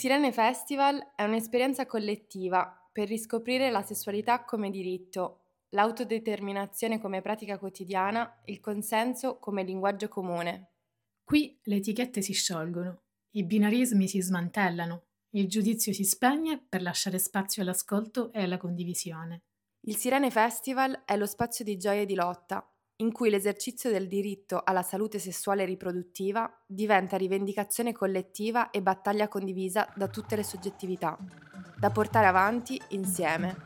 Sirene Festival è un'esperienza collettiva per riscoprire la sessualità come diritto, l'autodeterminazione come pratica quotidiana, il consenso come linguaggio comune. Qui le etichette si sciolgono, i binarismi si smantellano, il giudizio si spegne per lasciare spazio all'ascolto e alla condivisione. Il Sirene Festival è lo spazio di gioia e di lotta, in cui l'esercizio del diritto alla salute sessuale e riproduttiva diventa rivendicazione collettiva e battaglia condivisa da tutte le soggettività, da portare avanti insieme.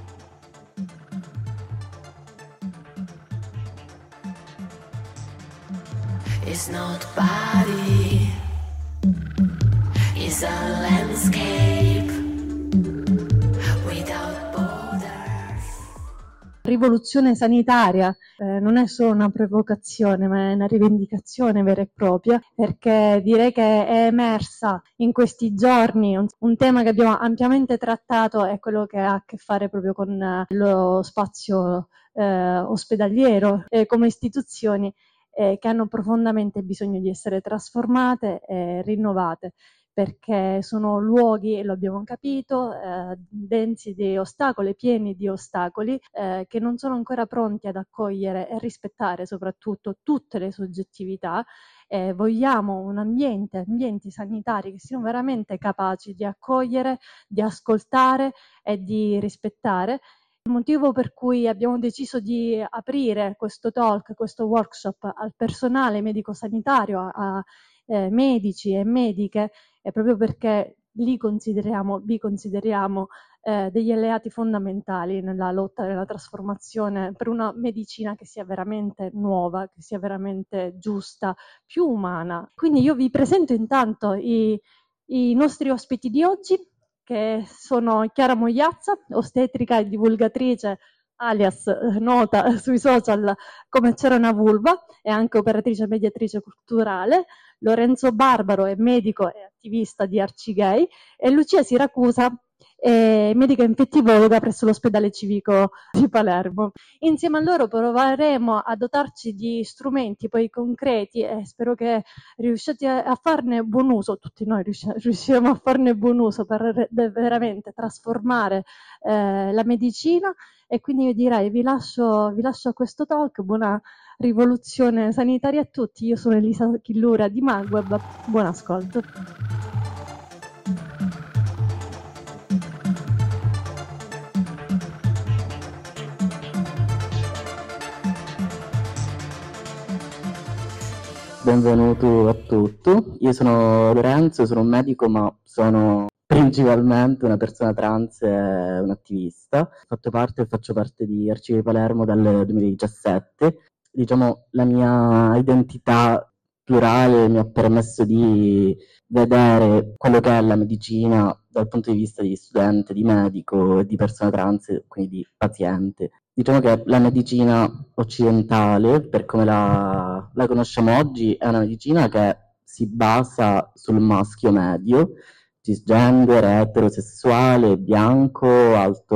It's not body, it's a landscape without borders. Rivoluzione sanitaria non è solo una provocazione, ma è una rivendicazione vera e propria, perché direi che è emersa in questi giorni un tema che abbiamo ampiamente trattato, è quello che ha a che fare proprio con lo spazio ospedaliero come istituzioni che hanno profondamente bisogno di essere trasformate e rinnovate, perché sono luoghi, e lo abbiamo capito, densi di ostacoli, pieni di ostacoli, che non sono ancora pronti ad accogliere e rispettare soprattutto tutte le soggettività. Vogliamo ambienti sanitari che siano veramente capaci di accogliere, di ascoltare e di rispettare. Il motivo per cui abbiamo deciso di aprire questo talk, questo workshop al personale medico-sanitario, a medici e mediche, è proprio perché vi consideriamo degli alleati fondamentali nella lotta, nella trasformazione per una medicina che sia veramente nuova, che sia veramente giusta, più umana. Quindi io vi presento intanto i nostri ospiti di oggi, che sono Chiara Mogliazza, ostetrica e divulgatrice, alias nota sui social come C'era una vulva, e anche operatrice e mediatrice culturale, Lorenzo Barbaro è medico e attivista di Arcigay, e Lucia Siracusa è medica infettivologa presso l'ospedale civico di Palermo. Insieme a loro proveremo a dotarci di strumenti poi concreti, e spero che riusciate a farne buon uso, tutti noi riusciremo a farne buon uso per veramente trasformare la medicina. E quindi io direi vi lascio a questo talk. Buona rivoluzione sanitaria a tutti. Io sono Elisa Chillura di Magweb, buon ascolto. Benvenuto a tutti, io sono Lorenzo, sono un medico, ma sono principalmente una persona trans e un attivista. Faccio parte di Arcigay Palermo dal 2017. Diciamo, la mia identità plurale mi ha permesso di vedere quello che è la medicina dal punto di vista di studente, di medico e di persona trans, quindi di paziente. Diciamo che la medicina occidentale, per come la conosciamo oggi, è una medicina che si basa sul maschio medio, cisgender, eterosessuale, bianco, alto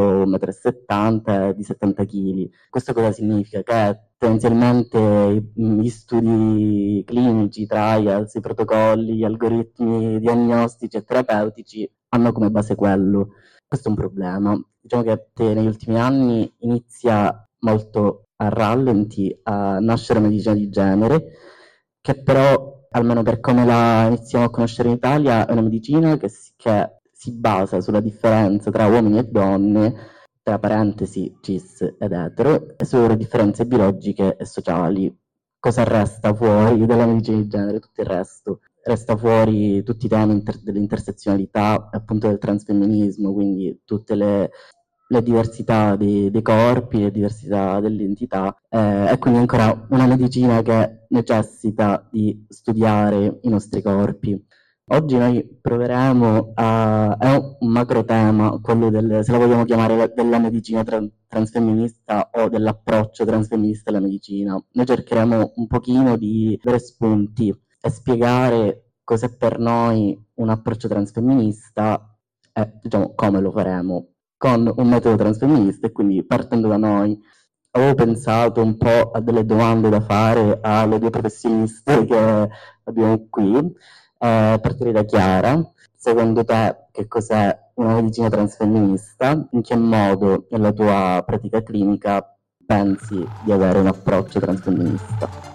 1,70 m e di 70 kg. Questo cosa significa? Che tendenzialmente gli studi clinici, i trials, i protocolli, gli algoritmi diagnostici e terapeutici hanno come base quello. Questo è un problema. Diciamo che negli ultimi anni inizia molto a rallenti a nascere medicina di genere, che però, almeno per come la iniziamo a conoscere in Italia, è una medicina che si basa sulla differenza tra uomini e donne, tra parentesi cis ed etero, e sulle loro differenze biologiche e sociali. Cosa resta fuori dalla medicina di genere? Tutto il resto. Resta fuori tutti i temi dell'intersezionalità, appunto del transfemminismo, quindi tutte le diversità dei corpi, le diversità dell'identità, e quindi ancora una medicina che necessita di studiare i nostri corpi. Oggi noi proveremo è un macro tema, quello se la vogliamo chiamare, della medicina transfemminista o dell'approccio transfemminista alla medicina. Noi cercheremo un pochino di dare spunti e spiegare cos'è per noi un approccio transfemminista e diciamo come lo faremo con un metodo transfemminista. E quindi, partendo da noi, avevo pensato un po' a delle domande da fare alle due professioniste che abbiamo qui. Partirei da Chiara. secondo te che cos'è una medicina transfemminista? In che modo nella tua pratica clinica pensi di avere un approccio transfemminista?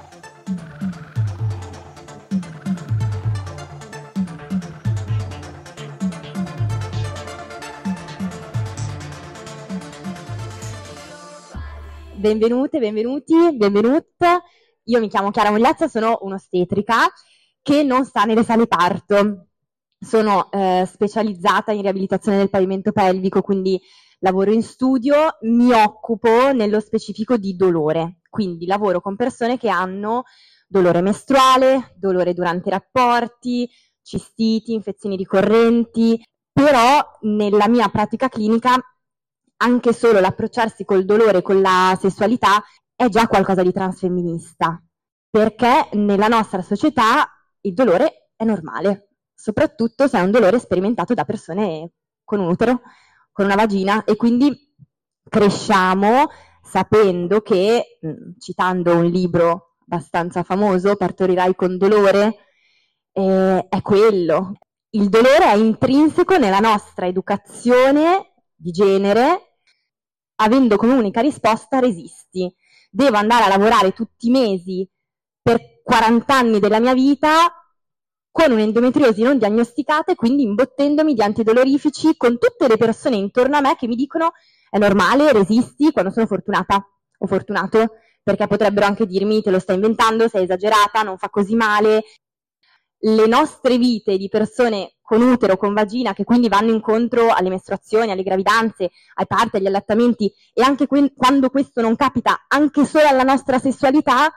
Benvenute, benvenuti, benvenute. Io mi chiamo Chiara Mogliazza, sono un'ostetrica che non sta nelle sale parto. Sono specializzata in riabilitazione del pavimento pelvico, quindi lavoro in studio, mi occupo nello specifico di dolore, quindi lavoro con persone che hanno dolore mestruale, dolore durante i rapporti, cistiti, infezioni ricorrenti, però nella mia pratica clinica anche solo l'approcciarsi col dolore, con la sessualità, è già qualcosa di transfemminista, perché nella nostra società il dolore è normale, soprattutto se è un dolore sperimentato da persone con un utero, con una vagina, e quindi cresciamo sapendo che, citando un libro abbastanza famoso, Partorirai con dolore, è quello. Il dolore è intrinseco nella nostra educazione di genere, avendo come unica risposta resisti. Devo andare a lavorare tutti i mesi per 40 anni della mia vita con un'endometriosi non diagnosticata e quindi imbottendomi di antidolorifici con tutte le persone intorno a me che mi dicono è normale, resisti, quando sono fortunata o fortunato, perché potrebbero anche dirmi te lo stai inventando, sei esagerata, non fa così male. Le nostre vite di persone con utero, con vagina, che quindi vanno incontro alle mestruazioni, alle gravidanze, ai parti, agli allattamenti, e anche quando questo non capita anche solo alla nostra sessualità,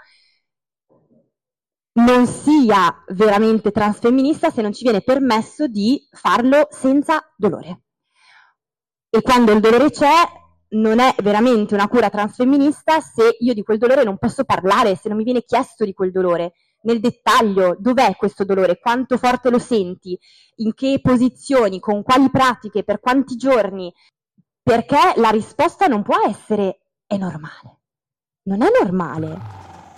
non sia veramente transfemminista se non ci viene permesso di farlo senza dolore. E quando il dolore c'è, non è veramente una cura transfemminista se io di quel dolore non posso parlare, se non mi viene chiesto di quel dolore nel dettaglio, dov'è questo dolore, quanto forte lo senti, in che posizioni, con quali pratiche, per quanti giorni, perché la risposta non può essere è normale. Non è normale.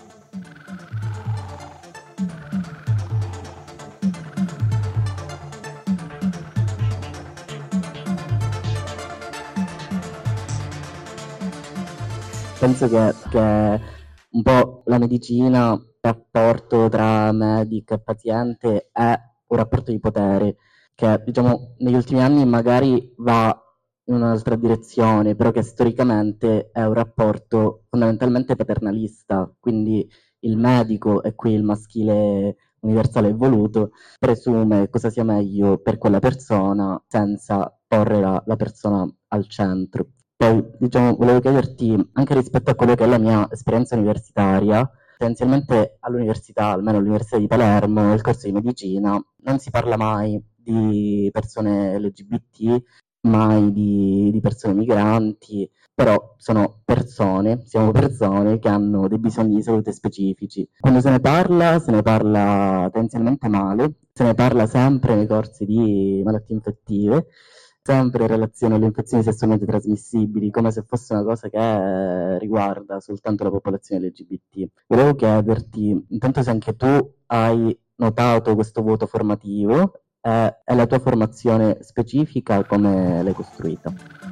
Penso che un po' la medicina, il rapporto tra medico e paziente è un rapporto di potere che, diciamo, negli ultimi anni magari va in un'altra direzione, però che storicamente è un rapporto fondamentalmente paternalista, quindi il medico, e qui il maschile universale evoluto, presume cosa sia meglio per quella persona senza porre la persona al centro. Poi, diciamo, volevo chiederti, anche rispetto a quello che è la mia esperienza universitaria, essenzialmente all'università, almeno all'Università di Palermo, nel corso di medicina, non si parla mai di persone LGBT, mai di persone migranti, però siamo persone che hanno dei bisogni di salute specifici. Quando se ne parla tendenzialmente male, se ne parla sempre nei corsi di malattie infettive, sempre in relazione alle infezioni sessualmente trasmissibili, come se fosse una cosa che riguarda soltanto la popolazione LGBT. Volevo chiederti, intanto, se anche tu hai notato questo vuoto formativo e la tua formazione specifica come l'hai costruita.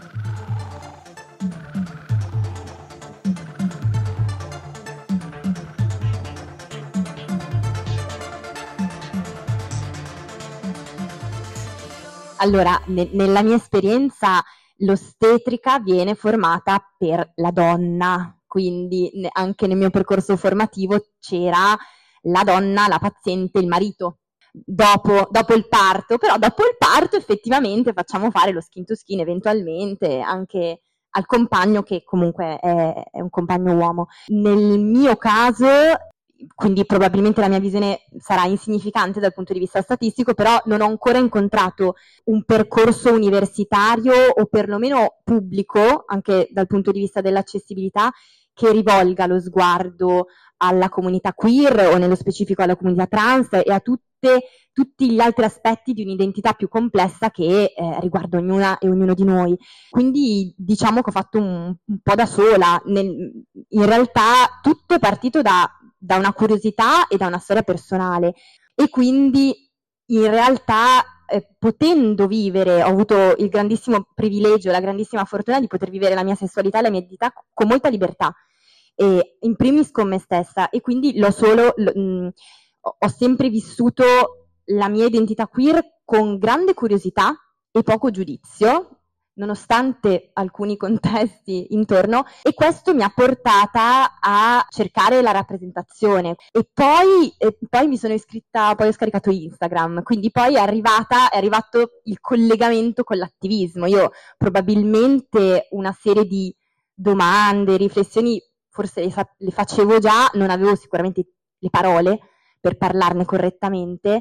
Allora, nella mia esperienza l'ostetrica viene formata per la donna, quindi anche nel mio percorso formativo c'era la donna, la paziente, il marito. Dopo il parto, però dopo il parto effettivamente facciamo fare lo skin to skin eventualmente anche al compagno, che comunque è un compagno uomo. Nel mio caso, quindi probabilmente la mia visione sarà insignificante dal punto di vista statistico, però non ho ancora incontrato un percorso universitario o perlomeno pubblico, anche dal punto di vista dell'accessibilità, che rivolga lo sguardo alla comunità queer o nello specifico alla comunità trans e a tutti gli altri aspetti di un'identità più complessa che riguarda ognuna e ognuno di noi. Quindi diciamo che ho fatto un po' da sola. In realtà tutto è partito da una curiosità e da una storia personale, e quindi in realtà potendo vivere, ho avuto il grandissimo privilegio, la grandissima fortuna di poter vivere la mia sessualità e la mia identità con molta libertà, e in primis con me stessa, e quindi ho sempre vissuto la mia identità queer con grande curiosità e poco giudizio, nonostante alcuni contesti intorno, e questo mi ha portata a cercare la rappresentazione. E poi mi sono iscritta, poi ho scaricato Instagram, quindi poi è arrivato il collegamento con l'attivismo. Io probabilmente una serie di domande, riflessioni, forse le facevo già, non avevo sicuramente le parole per parlarne correttamente,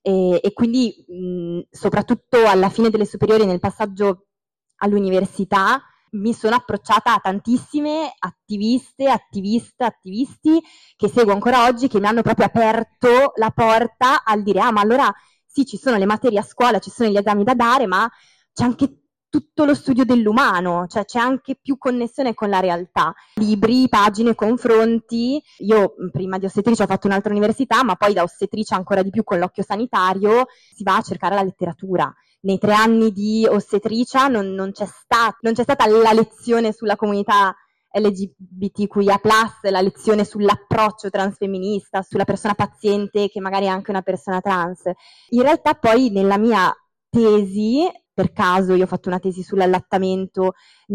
e quindi soprattutto alla fine delle superiori, nel passaggio all'università, mi sono approcciata a tantissime attiviste, attivisti che seguo ancora oggi, che mi hanno proprio aperto la porta al dire: ma allora sì, ci sono le materie a scuola, ci sono gli esami da dare, ma c'è anche tutto lo studio dell'umano, cioè c'è anche più connessione con la realtà. Libri, pagine, confronti. Io prima di ostetricia ho fatto un'altra università, ma poi da ostetricia ancora di più con l'occhio sanitario si va a cercare la letteratura. Nei 3 anni di ostetricia non c'è stata la lezione sulla comunità LGBTQIA+, la lezione sull'approccio transfemminista, sulla persona paziente che magari è anche una persona trans. In realtà poi nella mia tesi, per caso io ho fatto una tesi sull'allattamento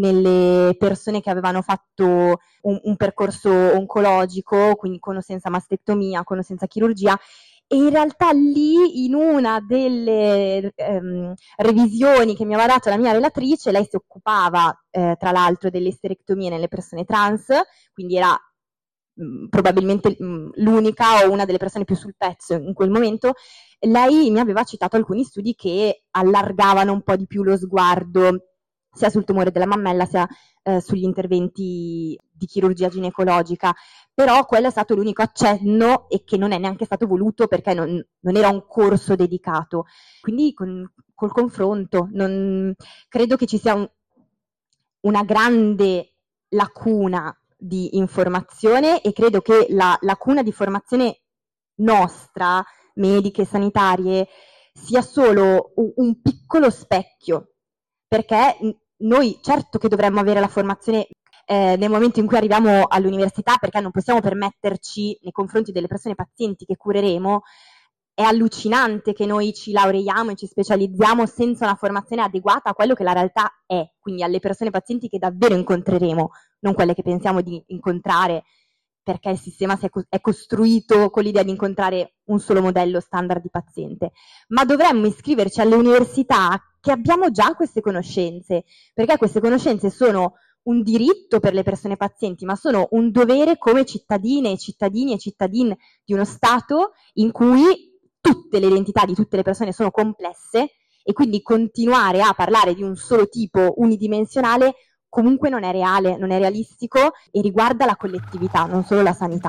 nelle persone che avevano fatto un percorso oncologico, quindi con o senza mastectomia, con o senza chirurgia, e in realtà lì, in una delle revisioni che mi aveva dato la mia relatrice, lei si occupava tra l'altro delle isterectomie nelle persone trans, quindi era probabilmente l'unica o una delle persone più sul pezzo in quel momento. Lei mi aveva citato alcuni studi che allargavano un po' di più lo sguardo sia sul tumore della mammella sia sugli interventi di chirurgia ginecologica, però quello è stato l'unico accenno, e che non è neanche stato voluto perché non era un corso dedicato. Quindi col confronto credo che ci sia una grande lacuna di informazione, e credo che la lacuna di formazione nostra, mediche e sanitarie, sia solo un piccolo specchio, perché noi certo che dovremmo avere la formazione nel momento in cui arriviamo all'università, perché non possiamo permetterci, nei confronti delle persone pazienti che cureremo, è allucinante che noi ci laureiamo e ci specializziamo senza una formazione adeguata a quello che la realtà è, quindi alle persone pazienti che davvero incontreremo, non quelle che pensiamo di incontrare, perché il sistema è costruito con l'idea di incontrare un solo modello standard di paziente. Ma dovremmo iscriverci alle università che abbiamo già queste conoscenze, perché queste conoscenze sono un diritto per le persone pazienti, ma sono un dovere come cittadine e cittadini e cittadine di uno Stato in cui tutte le identità di tutte le persone sono complesse, e quindi continuare a parlare di un solo tipo unidimensionale comunque non è reale, non è realistico, e riguarda la collettività, non solo la sanità.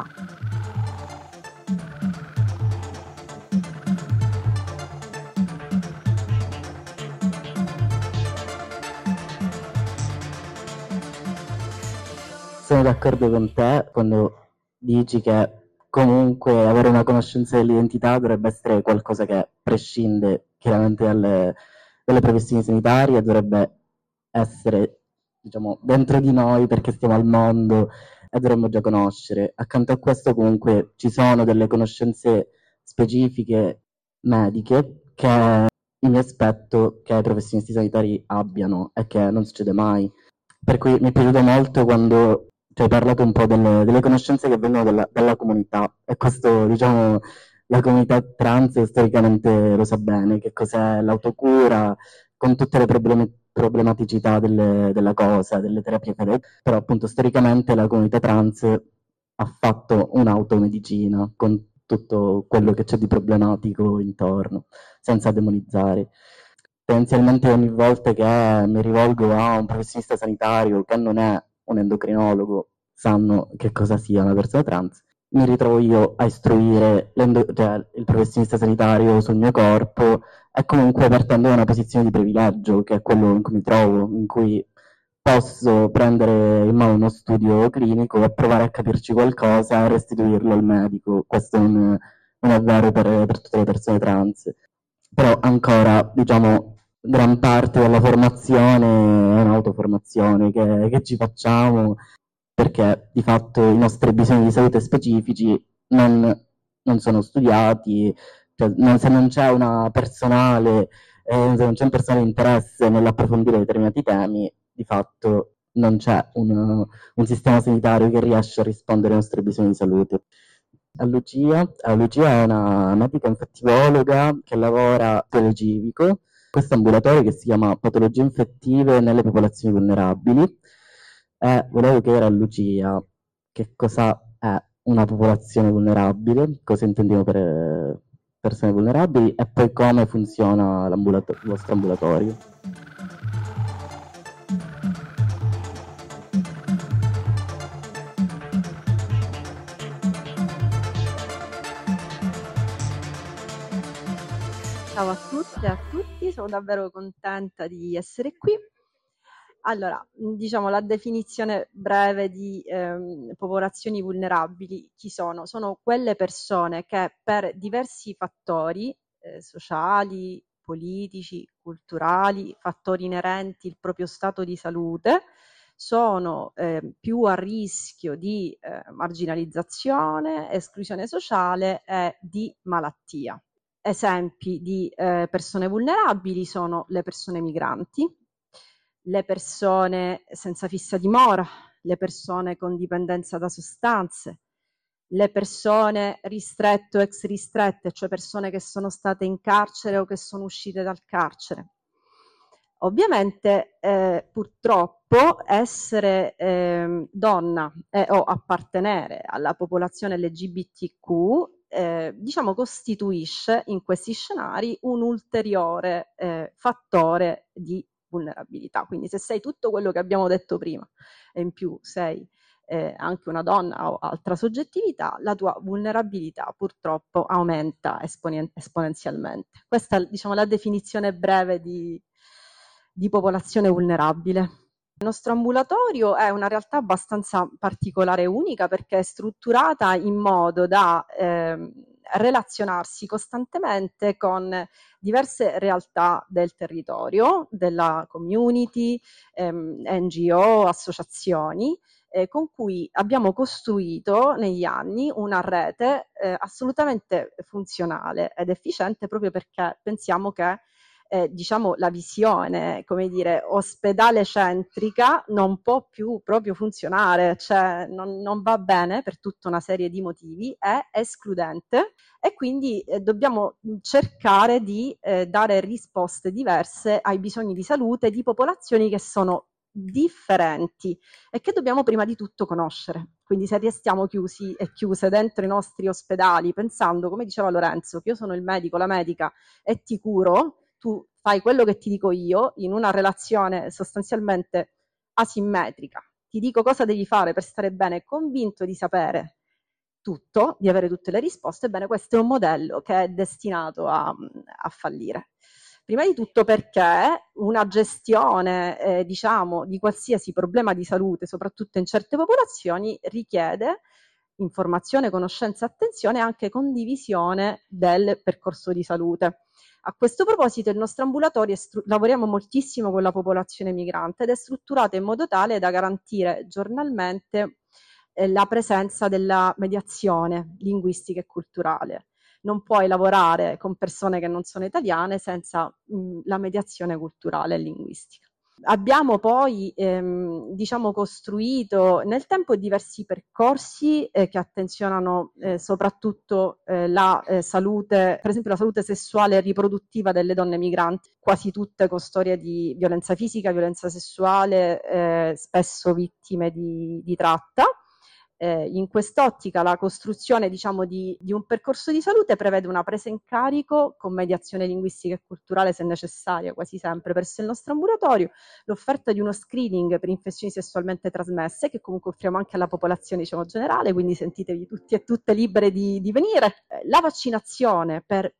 Sono d'accordo con te quando dici che comunque avere una conoscenza dell'identità dovrebbe essere qualcosa che prescinde chiaramente dalle professioni sanitarie, dovrebbe essere, diciamo, dentro di noi perché stiamo al mondo e dovremmo già conoscere. Accanto a questo comunque ci sono delle conoscenze specifiche mediche che mi aspetto che i professionisti sanitari abbiano e che non succede mai. Per cui mi è piaciuto molto quando ci hai parlato un po' delle conoscenze che vengono dalla comunità, e questo, diciamo, la comunità trans storicamente lo sa bene, che cos'è l'autocura, con tutte le problematicità della cosa, delle terapie fedeli, però appunto storicamente la comunità trans ha fatto un'automedicina con tutto quello che c'è di problematico intorno, senza demonizzare. Tendenzialmente ogni volta che mi rivolgo a un professionista sanitario che non è un endocrinologo, sanno che cosa sia una persona trans, mi ritrovo io a istruire il professionista sanitario sul mio corpo, e comunque partendo da una posizione di privilegio, che è quello in cui mi trovo, in cui posso prendere in mano uno studio clinico e provare a capirci qualcosa e restituirlo al medico. Questo non è vero per tutte le persone trans. però ancora, diciamo, gran parte della formazione è un'autoformazione che ci facciamo, perché di fatto i nostri bisogni di salute specifici non sono studiati, cioè, se non c'è una personale, se non c'è un personale interesse nell'approfondire determinati temi, di fatto non c'è un sistema sanitario che riesce a rispondere ai nostri bisogni di salute. Lucia è una medica infettivologa che lavora per il civico, questo ambulatorio che si chiama Patologie infettive nelle popolazioni vulnerabili. Volevo chiedere a Lucia che cosa è una popolazione vulnerabile, cosa intendiamo per persone vulnerabili e poi come funziona il vostro ambulatorio. Ciao a tutte e a tutti, sono davvero contenta di essere qui. Allora, diciamo la definizione breve di popolazioni vulnerabili, chi sono? Sono quelle persone che per diversi fattori sociali, politici, culturali, fattori inerenti al proprio stato di salute, sono più a rischio di marginalizzazione, esclusione sociale e di malattia. Esempi di persone vulnerabili sono le persone migranti, le persone senza fissa dimora, le persone con dipendenza da sostanze, le persone ristrette o ex ristrette, cioè persone che sono state in carcere o che sono uscite dal carcere. Ovviamente purtroppo essere donna o appartenere alla popolazione LGBTQ diciamo costituisce in questi scenari un ulteriore fattore di vulnerabilità. Quindi se sei tutto quello che abbiamo detto prima e in più sei anche una donna o altra soggettività, la tua vulnerabilità purtroppo aumenta esponenzialmente. Questa è diciamo la definizione breve di popolazione vulnerabile. Il nostro ambulatorio è una realtà abbastanza particolare e unica perché è strutturata in modo da relazionarsi costantemente con diverse realtà del territorio, della community, NGO, associazioni, con cui abbiamo costruito negli anni una rete assolutamente funzionale ed efficiente proprio perché pensiamo che diciamo la visione, come dire, ospedale centrica non può più proprio funzionare, cioè non va bene per tutta una serie di motivi, è escludente e quindi dobbiamo cercare di dare risposte diverse ai bisogni di salute di popolazioni che sono differenti e che dobbiamo prima di tutto conoscere. Quindi se restiamo chiusi e chiuse dentro i nostri ospedali pensando, come diceva Lorenzo, che io sono il medico, la medica e ti curo, tu fai quello che ti dico io in una relazione sostanzialmente asimmetrica. Ti dico cosa devi fare per stare bene, convinto di sapere tutto, di avere tutte le risposte. Ebbene, questo è un modello che è destinato a fallire. Prima di tutto perché una gestione, diciamo, di qualsiasi problema di salute, soprattutto in certe popolazioni, richiede informazione, conoscenza, attenzione e anche condivisione del percorso di salute. A questo proposito il nostro ambulatorio lavoriamo moltissimo con la popolazione migrante ed è strutturato in modo tale da garantire giornalmente la presenza della mediazione linguistica e culturale. Non puoi lavorare con persone che non sono italiane senza la mediazione culturale e linguistica. Abbiamo poi diciamo costruito nel tempo diversi percorsi che attenzionano soprattutto la salute, per esempio la salute sessuale e riproduttiva delle donne migranti, quasi tutte con storie di violenza fisica, violenza sessuale, spesso vittime di tratta. In quest'ottica la costruzione diciamo di un percorso di salute prevede una presa in carico con mediazione linguistica e culturale se necessaria quasi sempre presso il nostro ambulatorio, l'offerta di uno screening per infezioni sessualmente trasmesse che comunque offriamo anche alla popolazione diciamo generale, quindi sentitevi tutti e tutte libere di venire, la vaccinazione per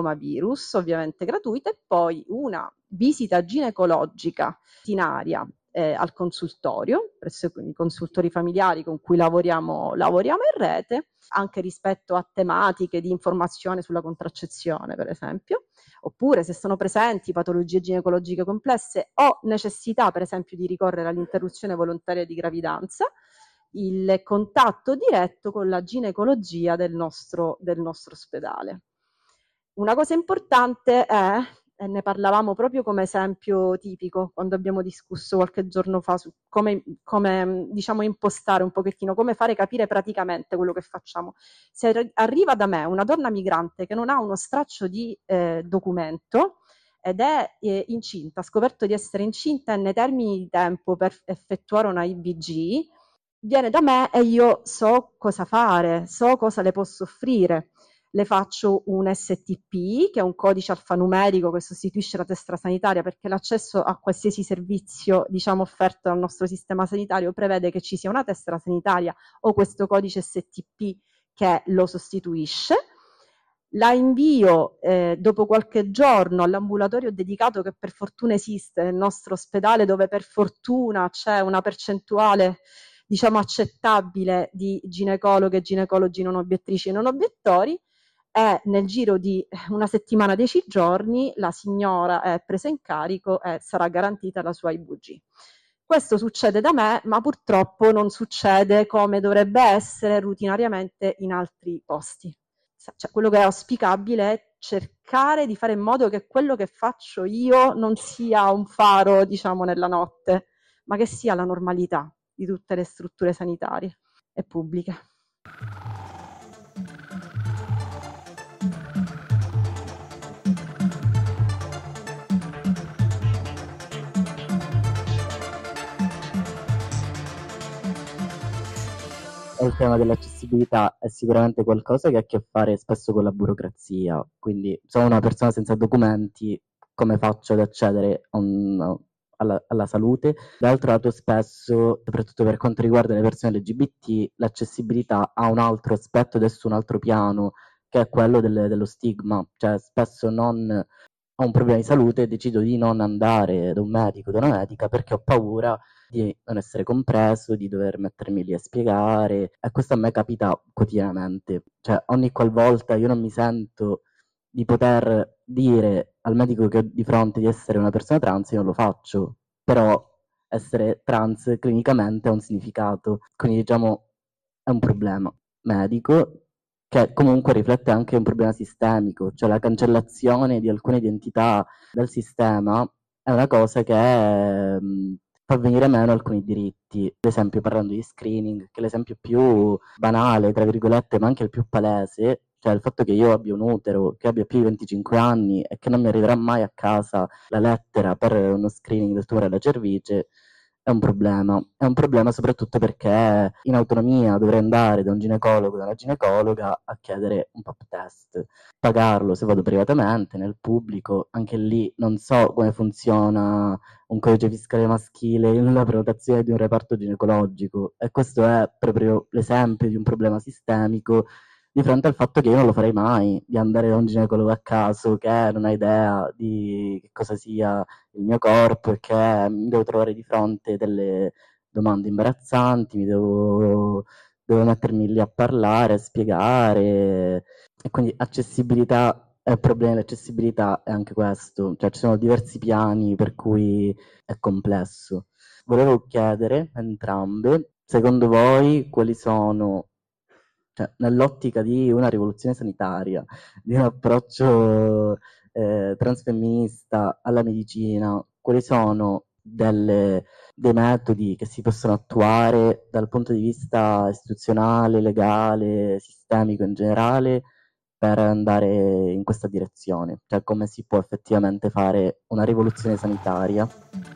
papillomavirus ovviamente gratuita e poi una visita ginecologica ordinaria al consultorio, presso i consultori familiari con cui lavoriamo in rete, anche rispetto a tematiche di informazione sulla contraccezione, per esempio, oppure se sono presenti patologie ginecologiche complesse o necessità, per esempio, di ricorrere all'interruzione volontaria di gravidanza, il contatto diretto con la ginecologia del nostro ospedale. Una cosa importante è, e ne parlavamo proprio come esempio tipico quando abbiamo discusso qualche giorno fa su come diciamo impostare un pochettino, come fare capire praticamente quello che facciamo. Se arriva da me una donna migrante che non ha uno straccio di documento ed è incinta, ha scoperto di essere incinta e nei termini di tempo per effettuare una IVG, viene da me e io so cosa fare, so cosa le posso offrire. Le faccio un STP, che è un codice alfanumerico che sostituisce la tessera sanitaria, perché l'accesso a qualsiasi servizio, diciamo, offerto dal nostro sistema sanitario prevede che ci sia una tessera sanitaria o questo codice STP che lo sostituisce. La invio dopo qualche giorno all'ambulatorio dedicato che per fortuna esiste nel nostro ospedale, dove per fortuna c'è una percentuale, diciamo, accettabile di ginecologhe, ginecologi non obiettrici e non obiettori, e nel giro di una settimana, 10 giorni, la signora è presa in carico e sarà garantita la sua IVG. Questo succede da me, ma purtroppo non succede come dovrebbe essere rutinariamente in altri posti. Cioè, quello che è auspicabile è cercare di fare in modo che quello che faccio io non sia un faro, diciamo, nella notte, ma che sia la normalità di tutte le strutture sanitarie e pubbliche. Il tema dell'accessibilità è sicuramente qualcosa che ha a che fare spesso con la burocrazia, quindi sono una persona senza documenti, come faccio ad accedere alla salute? D'altro lato spesso, soprattutto per quanto riguarda le persone LGBT, l'accessibilità ha un altro aspetto, adesso un altro piano, che è quello dello stigma, cioè spesso non ho un problema di salute e decido di non andare da un medico, da una medica, perché ho paura di non essere compreso, di dover mettermi lì a spiegare, e questo a me capita quotidianamente, cioè ogni qualvolta io non mi sento di poter dire al medico che ho di fronte di essere una persona trans, io non lo faccio, però essere trans clinicamente ha un significato, quindi diciamo è un problema medico che comunque riflette anche un problema sistemico, cioè la cancellazione di alcune identità dal sistema è una cosa che fa venire meno alcuni diritti, ad esempio parlando di screening, che è l'esempio più banale, tra virgolette, ma anche il più palese, cioè il fatto che io abbia un utero, che abbia più di 25 anni e che non mi arriverà mai a casa la lettera per uno screening del tumore alla cervice, è un problema soprattutto perché in autonomia dovrei andare da un ginecologo, da una ginecologa a chiedere un pap test, pagarlo se vado privatamente, nel pubblico, anche lì non so come funziona un codice fiscale maschile nella prenotazione di un reparto ginecologico, e questo è proprio l'esempio di un problema sistemico di fronte al fatto che io non lo farei mai, di andare da un ginecologo a caso che non ha idea di che cosa sia il mio corpo e che mi devo trovare di fronte delle domande imbarazzanti, devo mettermi lì a parlare, a spiegare, e quindi accessibilità è il problema dell'accessibilità è anche questo, cioè ci sono diversi piani per cui è complesso. Volevo chiedere a entrambe, secondo voi quali sono, cioè, nell'ottica di una rivoluzione sanitaria, di un approccio transfemminista alla medicina, quali sono dei metodi che si possono attuare dal punto di vista istituzionale, legale, sistemico in generale, per andare in questa direzione? Cioè come si può effettivamente fare una rivoluzione sanitaria?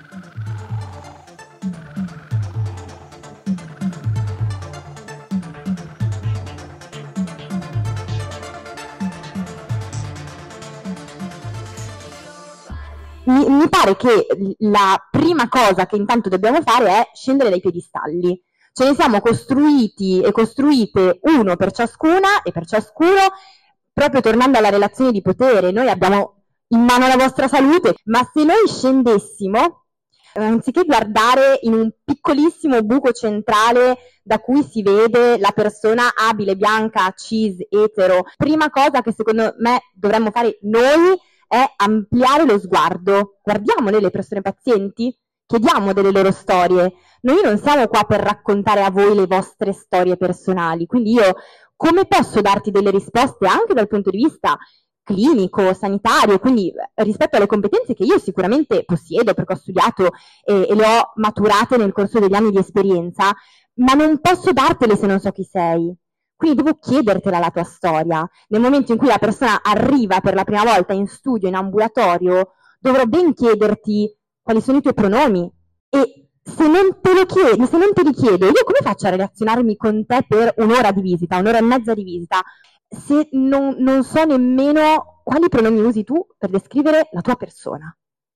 Mi pare che la prima cosa che intanto dobbiamo fare è scendere dai piedistalli. Ce ne siamo costruiti e costruite uno per ciascuna e per ciascuno, proprio tornando alla relazione di potere. Noi abbiamo in mano la vostra salute, ma se noi scendessimo anziché guardare in un piccolissimo buco centrale da cui si vede la persona abile, bianca, cis, etero, prima cosa che secondo me dovremmo fare noi è ampliare lo sguardo. Guardiamole le persone pazienti, chiediamo delle loro storie. Noi non siamo qua per raccontare a voi le vostre storie personali, quindi io come posso darti delle risposte anche dal punto di vista clinico, sanitario, quindi rispetto alle competenze che io sicuramente possiedo perché ho studiato e le ho maturate nel corso degli anni di esperienza, ma non posso dartele se non so chi sei. Quindi devo chiedertela la tua storia. Nel momento in cui la persona arriva per la prima volta in studio, in ambulatorio, dovrò ben chiederti quali sono i tuoi pronomi e se non te lo chiedo, se non te li chiedo, io come faccio a relazionarmi con te per un'ora di visita, un'ora e mezza di visita, se non so nemmeno quali pronomi usi tu per descrivere la tua persona?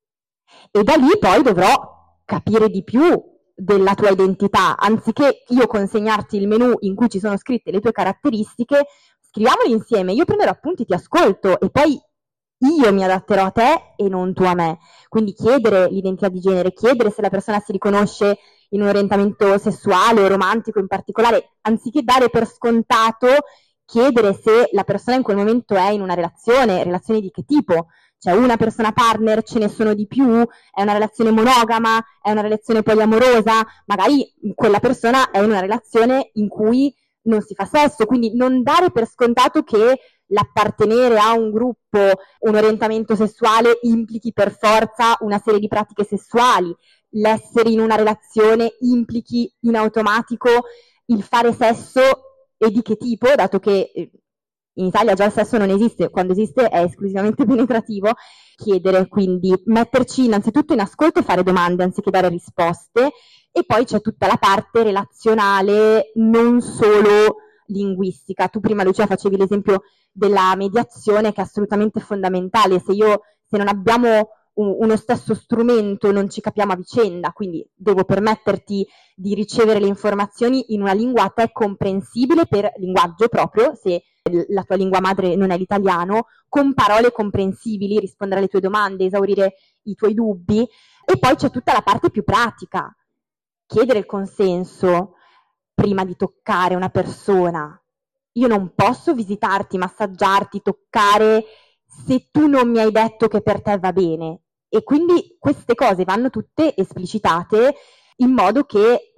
E da lì poi dovrò capire di più della tua identità, anziché io consegnarti il menu in cui ci sono scritte le tue caratteristiche, scriviamoli insieme, io prenderò appunti, ti ascolto e poi io mi adatterò a te e non tu a me. Quindi chiedere l'identità di genere, chiedere se la persona si riconosce in un orientamento sessuale o romantico in particolare, anziché dare per scontato, chiedere se la persona in quel momento è in una relazione di che tipo. C'è una persona partner, ce ne sono di più, è una relazione monogama, è una relazione poliamorosa, magari quella persona è in una relazione in cui non si fa sesso, quindi non dare per scontato che l'appartenere a un gruppo, un orientamento sessuale implichi per forza una serie di pratiche sessuali, l'essere in una relazione implichi in automatico il fare sesso e di che tipo, dato che in Italia già il sesso non esiste, quando esiste è esclusivamente penetrativo, chiedere, quindi metterci innanzitutto in ascolto e fare domande anziché dare risposte, e poi c'è tutta la parte relazionale, non solo linguistica. Tu prima, Lucia, facevi l'esempio della mediazione, che è assolutamente fondamentale. Se non abbiamo uno stesso strumento non ci capiamo a vicenda, quindi devo permetterti di ricevere le informazioni in una lingua a te comprensibile per linguaggio proprio, se la tua lingua madre non è l'italiano, con parole comprensibili, rispondere alle tue domande, esaurire i tuoi dubbi. E poi c'è tutta la parte più pratica, chiedere il consenso prima di toccare una persona. Io non posso visitarti, massaggiarti, toccare se tu non mi hai detto che per te va bene. E quindi queste cose vanno tutte esplicitate in modo che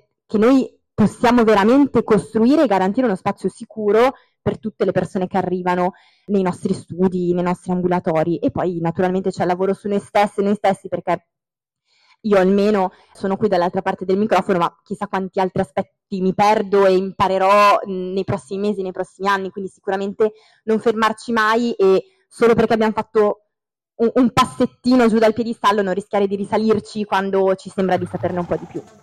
noi possiamo veramente costruire e garantire uno spazio sicuro per tutte le persone che arrivano nei nostri studi, nei nostri ambulatori. E poi naturalmente c'è il lavoro su noi stessi, perché io almeno sono qui dall'altra parte del microfono, ma chissà quanti altri aspetti mi perdo e imparerò nei prossimi mesi, nei prossimi anni, quindi sicuramente non fermarci mai e solo perché abbiamo fatto un passettino giù dal piedistallo non rischiare di risalirci quando ci sembra di saperne un po' di più.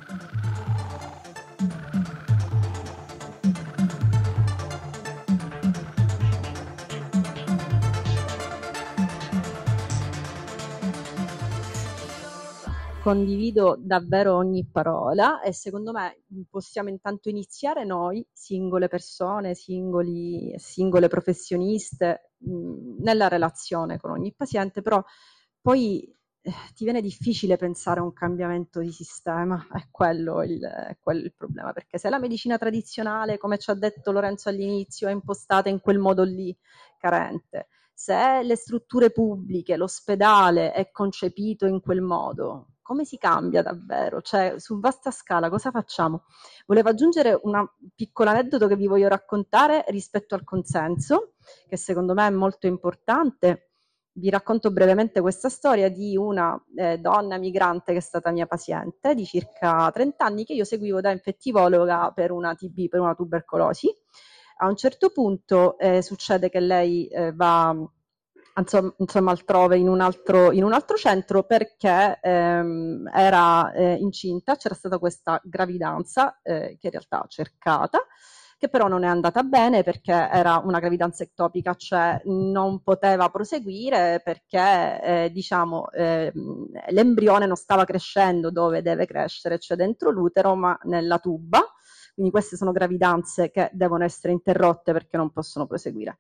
Condivido davvero ogni parola e secondo me possiamo intanto iniziare noi, singole persone, singole professioniste, nella relazione con ogni paziente, però poi ti viene difficile pensare a un cambiamento di sistema, è quello il problema, perché se la medicina tradizionale, come ci ha detto Lorenzo all'inizio, è impostata in quel modo lì, carente, se le strutture pubbliche, l'ospedale è concepito in quel modo, come si cambia davvero? Cioè, su vasta scala cosa facciamo? Volevo aggiungere un piccolo aneddoto che vi voglio raccontare rispetto al consenso, che secondo me è molto importante. Vi racconto brevemente questa storia di una donna migrante che è stata mia paziente di circa 30 anni, che io seguivo da infettivologa per una TB, per una tubercolosi. A un certo punto succede che lei va insomma altrove in un altro centro perché era incinta, c'era stata questa gravidanza che in realtà cercata, che però non è andata bene perché era una gravidanza ectopica, cioè non poteva proseguire perché l'embrione non stava crescendo dove deve crescere, cioè dentro l'utero, ma nella tuba. Quindi queste sono gravidanze che devono essere interrotte perché non possono proseguire.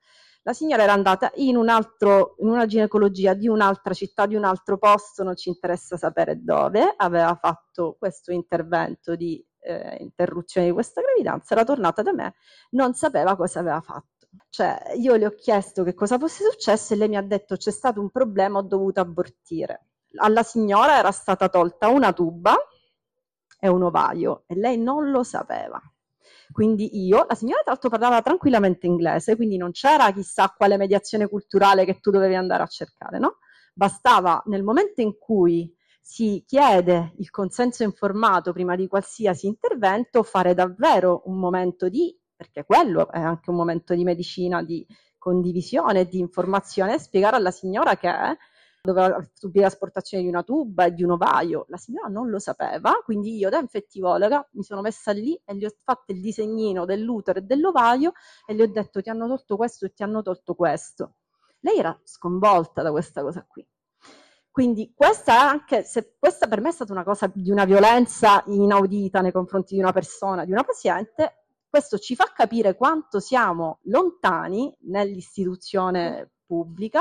La signora era andata in una ginecologia di un'altra città, di un altro posto, non ci interessa sapere dove, aveva fatto questo intervento di interruzione di questa gravidanza, era tornata da me, non sapeva cosa aveva fatto. Cioè, io le ho chiesto che cosa fosse successo e lei mi ha detto c'è stato un problema, ho dovuto abortire. Alla signora era stata tolta una tuba e un ovaio e lei non lo sapeva. Quindi la signora tra l'altro parlava tranquillamente inglese, quindi non c'era chissà quale mediazione culturale che tu dovevi andare a cercare, no? Bastava nel momento in cui si chiede il consenso informato prima di qualsiasi intervento fare davvero un momento perché quello è anche un momento di medicina, di condivisione, di informazione, e spiegare alla signora che doveva subire l'asportazione di una tuba e di un ovaio. La signora non lo sapeva, quindi io da infettivologa mi sono messa lì e gli ho fatto il disegnino dell'utero e dell'ovaio e gli ho detto ti hanno tolto questo e ti hanno tolto questo. Lei era sconvolta da questa cosa qui. Quindi questa per me è stata una cosa di una violenza inaudita nei confronti di una persona, di una paziente. Questo ci fa capire quanto siamo lontani nell'istituzione pubblica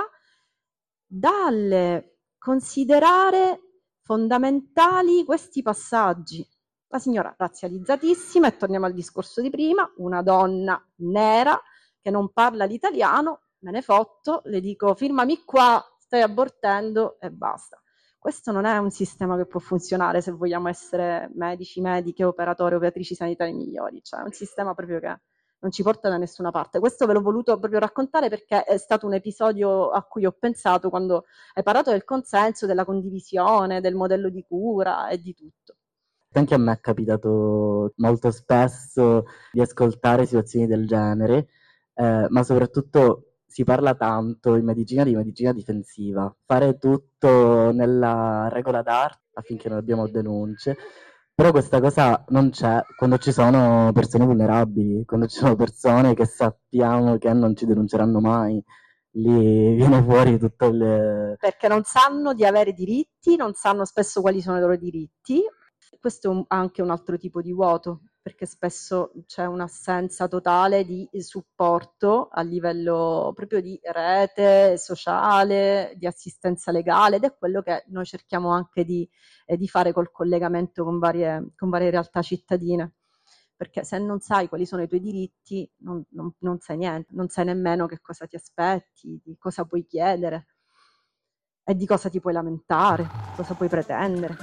dal considerare fondamentali questi passaggi. La signora razzializzatissima, e torniamo al discorso di prima, una donna nera che non parla l'italiano, me ne fotto, le dico firmami qua, stai abortendo e basta. Questo non è un sistema che può funzionare se vogliamo essere medici, mediche, operatori, operatrici sanitari migliori, cioè è un sistema proprio che non ci porta da nessuna parte. Questo ve l'ho voluto proprio raccontare perché è stato un episodio a cui ho pensato quando hai parlato del consenso, della condivisione, del modello di cura e di tutto. Anche a me è capitato molto spesso di ascoltare situazioni del genere, ma soprattutto si parla tanto in medicina di medicina difensiva, fare tutto nella regola d'arte affinché non abbiamo denunce. Però questa cosa non c'è quando ci sono persone vulnerabili, quando ci sono persone che sappiamo che non ci denunceranno mai. Lì viene fuori tutto il... Perché non sanno di avere diritti, non sanno spesso quali sono i loro diritti. Questo è anche un altro tipo di vuoto, perché spesso c'è un'assenza totale di supporto a livello proprio di rete sociale, di assistenza legale, ed è quello che noi cerchiamo anche di fare col collegamento con varie realtà cittadine. Perché se non sai quali sono i tuoi diritti, non sai niente, non sai nemmeno che cosa ti aspetti, di cosa puoi chiedere e di cosa ti puoi lamentare, cosa puoi pretendere.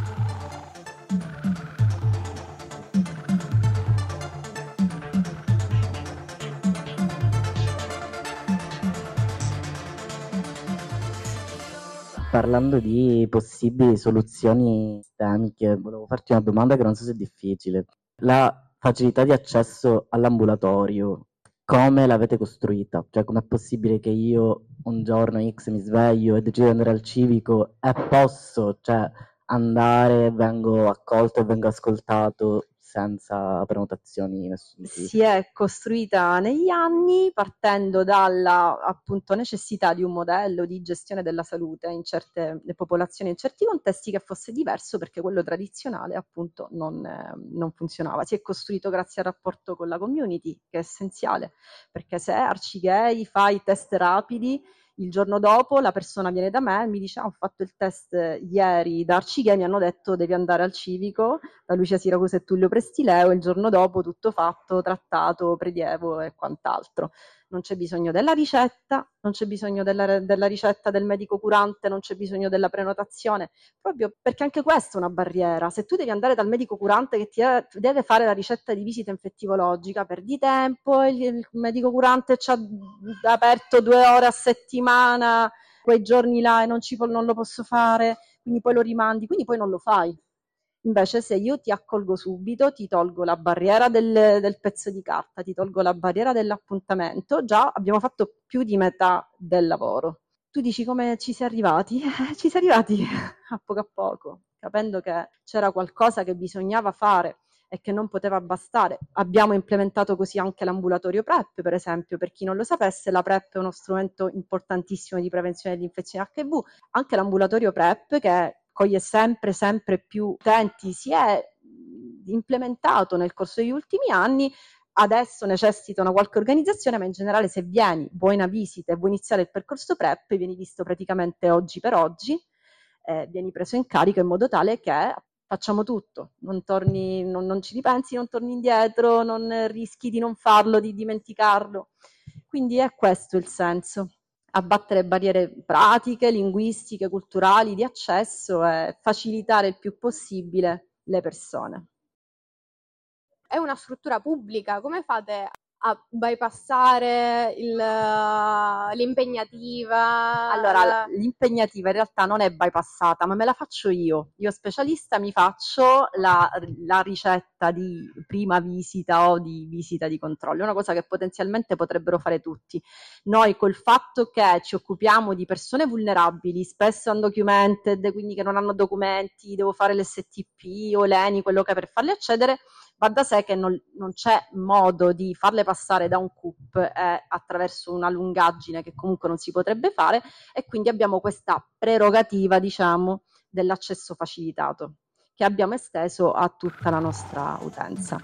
Parlando di possibili soluzioni sistemiche, volevo farti una domanda che non so se è difficile. La facilità di accesso all'ambulatorio, come l'avete costruita? Cioè, com'è possibile che io un giorno X mi sveglio e decido di andare al civico e posso, cioè, andare, vengo accolto e vengo ascoltato senza prenotazioni nessun tipo? Si è costruita negli anni partendo dalla appunto necessità di un modello di gestione della salute in certe popolazioni, in certi contesti, che fosse diverso, perché quello tradizionale appunto non funzionava. Si è costruito grazie al rapporto con la community, che è essenziale, perché se arcigay fai test rapidi, il giorno dopo la persona viene da me e mi dice: ho fatto il test ieri da arcigay, mi hanno detto devi andare al civico da Lucia Siracusa e Tullio Prestileo, il giorno dopo tutto fatto, trattato, prelievo e quant'altro. Non c'è bisogno della ricetta, non c'è bisogno della ricetta del medico curante, non c'è bisogno della prenotazione, proprio perché anche questa è una barriera. Se tu devi andare dal medico curante che ti deve fare la ricetta di visita infettivologica, perdi tempo, il medico curante c'ha aperto 2 ore a settimana, quei giorni là, e non lo posso fare, quindi poi lo rimandi, quindi poi non lo fai. Invece se io ti accolgo subito, ti tolgo la barriera del pezzo di carta, ti tolgo la barriera dell'appuntamento, già abbiamo fatto più di metà del lavoro. Tu dici come ci si è arrivati? Ci si è arrivati a poco, capendo che c'era qualcosa che bisognava fare e che non poteva bastare. Abbiamo implementato così anche l'ambulatorio PrEP, per esempio. Per chi non lo sapesse, la PrEP è uno strumento importantissimo di prevenzione dell'infezione HIV. Anche l'ambulatorio PrEP, che coglie sempre più utenti, si è implementato nel corso degli ultimi anni adesso necessitano qualche organizzazione, ma in generale se vuoi una visita e vuoi iniziare il percorso PrEP, vieni visto praticamente oggi per oggi, vieni preso in carico in modo tale che facciamo tutto, non ci ripensi, non torni indietro, non rischi di non farlo, di dimenticarlo. Quindi è questo il senso, abbattere barriere pratiche, linguistiche, culturali, di accesso e facilitare il più possibile le persone. È una struttura pubblica, come fate a bypassare l'impegnativa? Allora, l'impegnativa in realtà non è bypassata, ma me la faccio io. Io specialista mi faccio la ricetta di prima visita o di visita di controllo, è una cosa che potenzialmente potrebbero fare tutti. Noi col fatto che ci occupiamo di persone vulnerabili, spesso undocumented, quindi che non hanno documenti, devo fare l'STP o l'ENI, quello che è per farli accedere, va da sé che non c'è modo di farle passare da un CUP attraverso una lungaggine che comunque non si potrebbe fare, e quindi abbiamo questa prerogativa, diciamo, dell'accesso facilitato che abbiamo esteso a tutta la nostra utenza.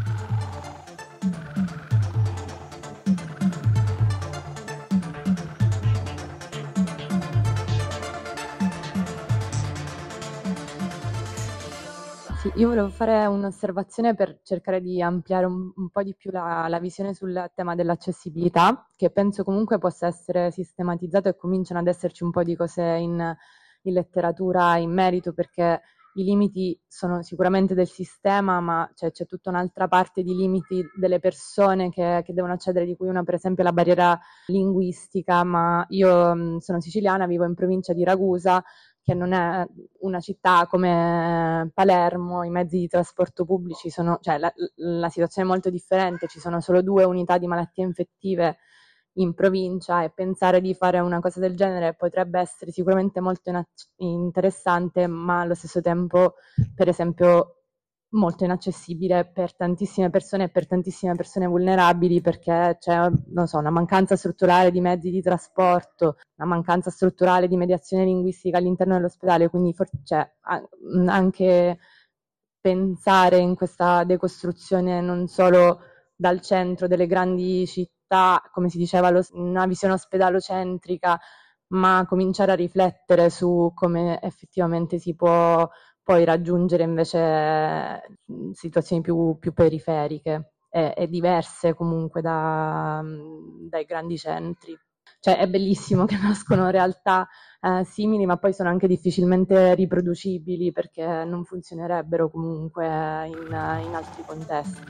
Io volevo fare un'osservazione per cercare di ampliare un po' di più la visione sul tema dell'accessibilità, che penso comunque possa essere sistematizzato e cominciano ad esserci un po' di cose in letteratura in merito, perché i limiti sono sicuramente del sistema, ma c'è tutta un'altra parte di limiti delle persone che devono accedere, di cui una per esempio è la barriera linguistica. Ma io sono siciliana, vivo in provincia di Ragusa, che non è una città come Palermo, i mezzi di trasporto pubblici la situazione è molto differente, ci sono solo 2 unità di malattie infettive in provincia, e pensare di fare una cosa del genere potrebbe essere sicuramente molto interessante, ma allo stesso tempo, per esempio, molto inaccessibile per tantissime persone e per tantissime persone vulnerabili, perché c'è, non so, una mancanza strutturale di mezzi di trasporto, una mancanza strutturale di mediazione linguistica all'interno dell'ospedale, quindi anche pensare in questa decostruzione non solo dal centro delle grandi città, come si diceva, una visione ospedalocentrica, ma cominciare a riflettere su come effettivamente si può poi raggiungere invece situazioni più periferiche e diverse comunque dai grandi centri. Cioè è bellissimo che nascono realtà simili, ma poi sono anche difficilmente riproducibili, perché non funzionerebbero comunque in altri contesti.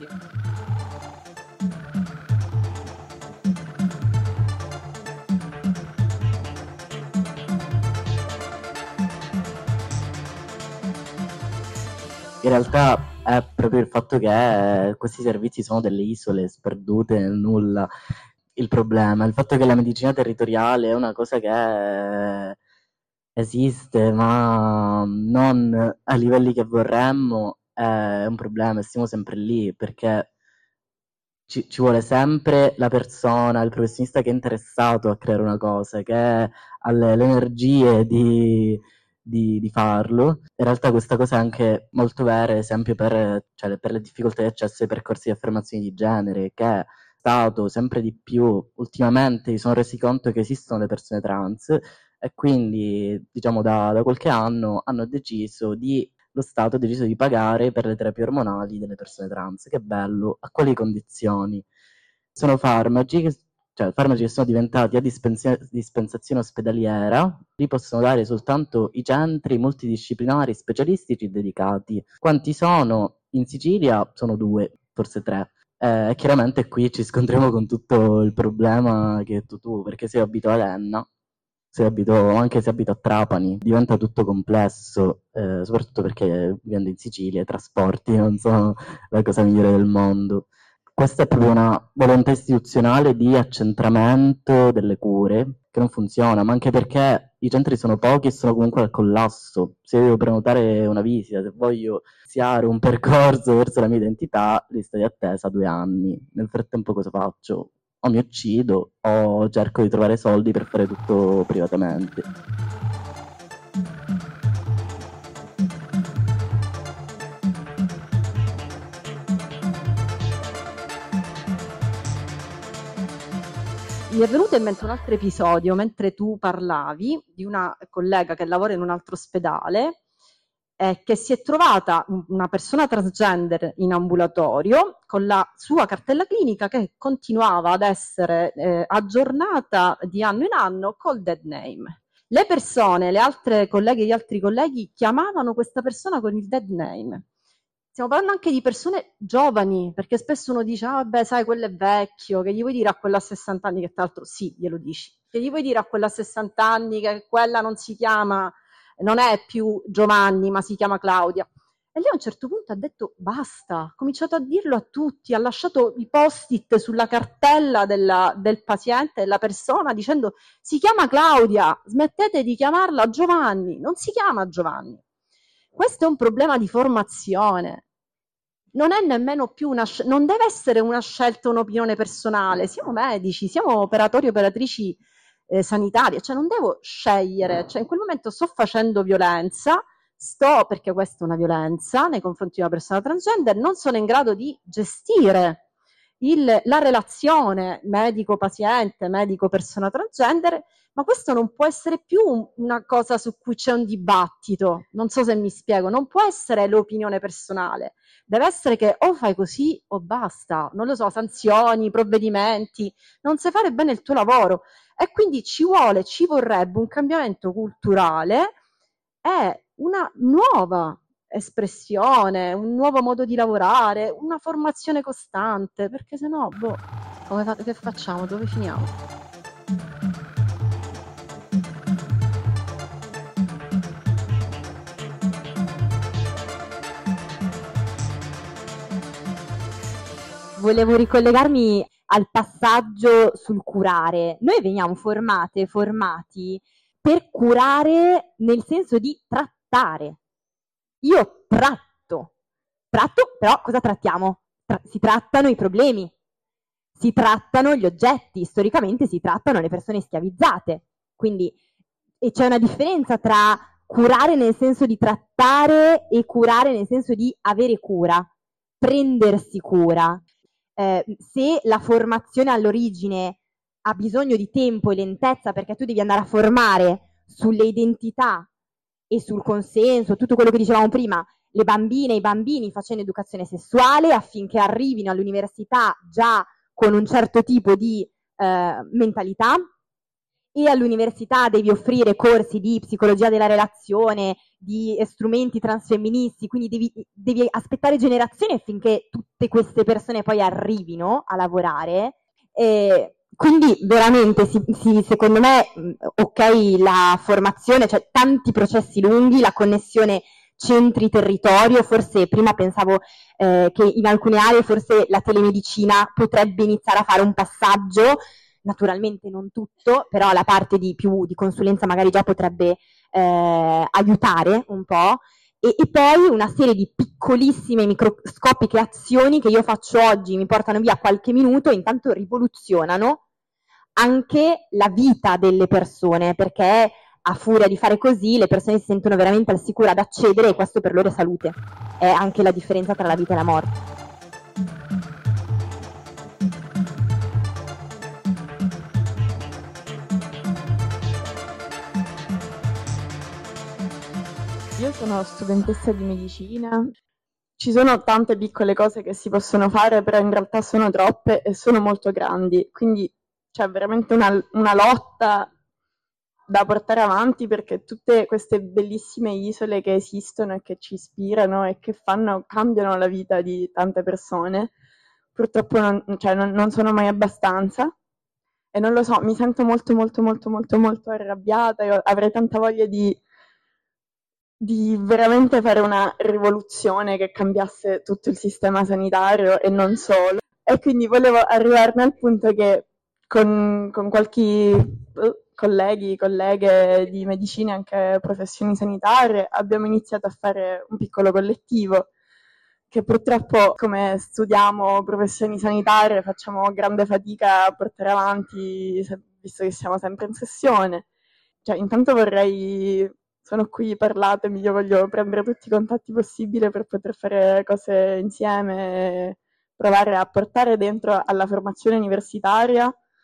In realtà è proprio il fatto che questi servizi sono delle isole sperdute nel nulla. Il problema è il fatto che la medicina territoriale è una cosa che esiste, ma non a livelli che vorremmo, è un problema, e siamo sempre lì, perché ci vuole sempre la persona, il professionista che è interessato a creare una cosa, che ha le energie di farlo. In realtà questa cosa è anche molto vera, ad esempio per le difficoltà di accesso ai percorsi di affermazione di genere, che è stato sempre di più ultimamente. Si sono resi conto che esistono le persone trans, e quindi diciamo da qualche anno lo Stato ha deciso di pagare per le terapie ormonali delle persone trans. Che bello! A quali condizioni? Sono farmaci che sono diventati a dispensazione ospedaliera, li possono dare soltanto i centri multidisciplinari specialistici dedicati. Quanti sono? In Sicilia sono 2, forse 3. Chiaramente qui ci scontriamo con tutto il problema che hai detto tu, perché se io abito a Lenna, anche se abito a Trapani, diventa tutto complesso, soprattutto perché vivendo in Sicilia i trasporti non sono la cosa migliore del mondo. Questa è proprio una volontà istituzionale di accentramento delle cure che non funziona, ma anche perché i centri sono pochi e sono comunque al collasso. Se io devo prenotare una visita, se voglio iniziare un percorso verso la mia identità, lista di attesa 2 anni. Nel frattempo cosa faccio? O mi uccido o cerco di trovare soldi per fare tutto privatamente. Mi è venuto in mente un altro episodio mentre tu parlavi di una collega che lavora in un altro ospedale che si è trovata una persona transgender in ambulatorio con la sua cartella clinica che continuava ad essere aggiornata di anno in anno col dead name. Le persone, le altre colleghe e gli altri colleghi chiamavano questa persona con il dead name. Stiamo parlando anche di persone giovani, perché spesso uno dice, ah vabbè, sai, quello è vecchio, che gli vuoi dire a quella a 60 anni, che tra l'altro sì, glielo dici, che gli vuoi dire a quella a 60 anni che quella non si chiama, non è più Giovanni, ma si chiama Claudia. E lei a un certo punto ha detto basta, ha cominciato a dirlo a tutti, ha lasciato i post-it sulla cartella del paziente, della persona, dicendo si chiama Claudia, smettete di chiamarla Giovanni, non si chiama Giovanni. Questo è un problema di formazione. Non è nemmeno più non deve essere una scelta, un'opinione personale. Siamo medici, siamo operatori e operatrici sanitarie, cioè non devo scegliere, cioè in quel momento sto facendo violenza, perché questa è una violenza nei confronti di una persona transgender, non sono in grado di gestire la relazione medico-paziente, medico-persona transgender, ma questo non può essere più una cosa su cui c'è un dibattito, non so se mi spiego, non può essere l'opinione personale, deve essere che o fai così o basta, non lo so, sanzioni, provvedimenti, non sai fare bene il tuo lavoro e quindi ci vorrebbe un cambiamento culturale e una nuova espressione, un nuovo modo di lavorare, una formazione costante, perché sennò, che facciamo? Dove finiamo? Volevo ricollegarmi al passaggio sul curare. Noi veniamo formati per curare nel senso di trattare. Io tratto, però cosa trattiamo? Si trattano i problemi, si trattano gli oggetti, storicamente si trattano le persone schiavizzate. Quindi e c'è una differenza tra curare nel senso di trattare e curare nel senso di avere cura, prendersi cura. Se la formazione all'origine ha bisogno di tempo e lentezza perché tu devi andare a formare sulle identità e sul consenso, tutto quello che dicevamo prima, le bambine e i bambini facendo educazione sessuale affinché arrivino all'università già con un certo tipo di mentalità, e all'università devi offrire corsi di psicologia della relazione, di strumenti transfemministi, quindi devi aspettare generazioni affinché tutte queste persone poi arrivino a lavorare. Quindi veramente secondo me ok la formazione, cioè tanti processi lunghi, la connessione centri-territorio, forse prima pensavo che in alcune aree forse la telemedicina potrebbe iniziare a fare un passaggio, naturalmente non tutto, però la parte di consulenza magari già potrebbe aiutare un po', e poi una serie di piccolissime microscopiche azioni che io faccio oggi, mi portano via qualche minuto e intanto rivoluzionano anche la vita delle persone, perché a furia di fare così le persone si sentono veramente al sicuro ad accedere e questo per loro è salute, è anche la differenza tra la vita e la morte. Io sono studentessa di medicina, ci sono tante piccole cose che si possono fare, però in realtà sono troppe e sono molto grandi, quindi c'è veramente una lotta da portare avanti perché tutte queste bellissime isole che esistono e che ci ispirano e che cambiano la vita di tante persone, purtroppo non sono mai abbastanza e non lo so, mi sento molto molto molto molto molto arrabbiata e avrei tanta voglia di veramente fare una rivoluzione che cambiasse tutto il sistema sanitario e non solo. E quindi volevo arrivarne al punto che con qualche colleghe di medicina e anche professioni sanitarie abbiamo iniziato a fare un piccolo collettivo che purtroppo, come studiamo professioni sanitarie, facciamo grande fatica a portare avanti, visto che siamo sempre in sessione. Cioè, intanto sono qui, parlatemi, io voglio prendere tutti i contatti possibili per poter fare cose insieme, provare a portare dentro alla formazione universitaria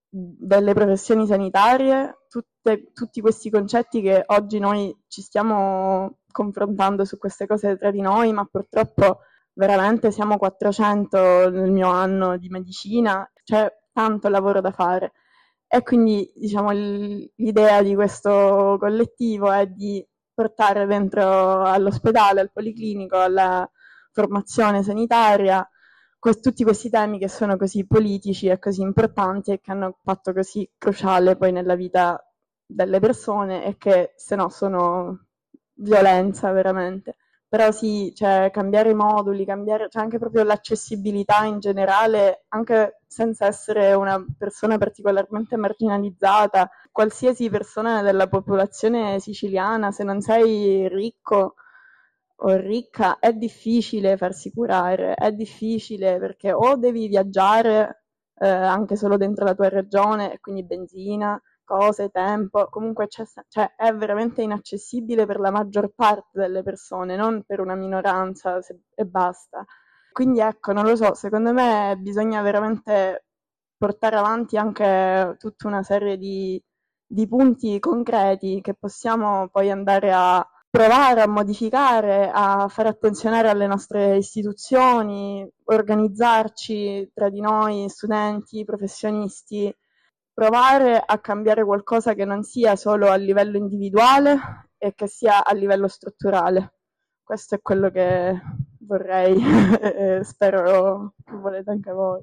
delle professioni sanitarie, tutti questi concetti che oggi noi ci stiamo confrontando su queste cose tra di noi, ma purtroppo veramente siamo 400 nel mio anno di medicina, c'è tanto lavoro da fare. E quindi diciamo l'idea di questo collettivo è di portare dentro all'ospedale, al policlinico, alla formazione sanitaria, tutti questi temi che sono così politici e così importanti e che hanno un impatto così cruciale poi nella vita delle persone e che se no sono violenza veramente. Però sì, cioè cambiare i moduli, cioè anche proprio l'accessibilità in generale, anche senza essere una persona particolarmente marginalizzata, qualsiasi persona della popolazione siciliana, se non sei ricco o ricca, è difficile farsi curare, è difficile perché o devi viaggiare anche solo dentro la tua regione, e quindi benzina, cose, tempo, comunque cioè, è veramente inaccessibile per la maggior parte delle persone, non per una minoranza e basta. Quindi ecco, non lo so, secondo me bisogna veramente portare avanti anche tutta una serie di punti concreti che possiamo poi andare a provare a modificare, a fare attenzionare alle nostre istituzioni, organizzarci tra di noi, studenti, professionisti, provare a cambiare qualcosa che non sia solo a livello individuale e che sia a livello strutturale. Questo è quello che vorrei e spero che volete anche voi.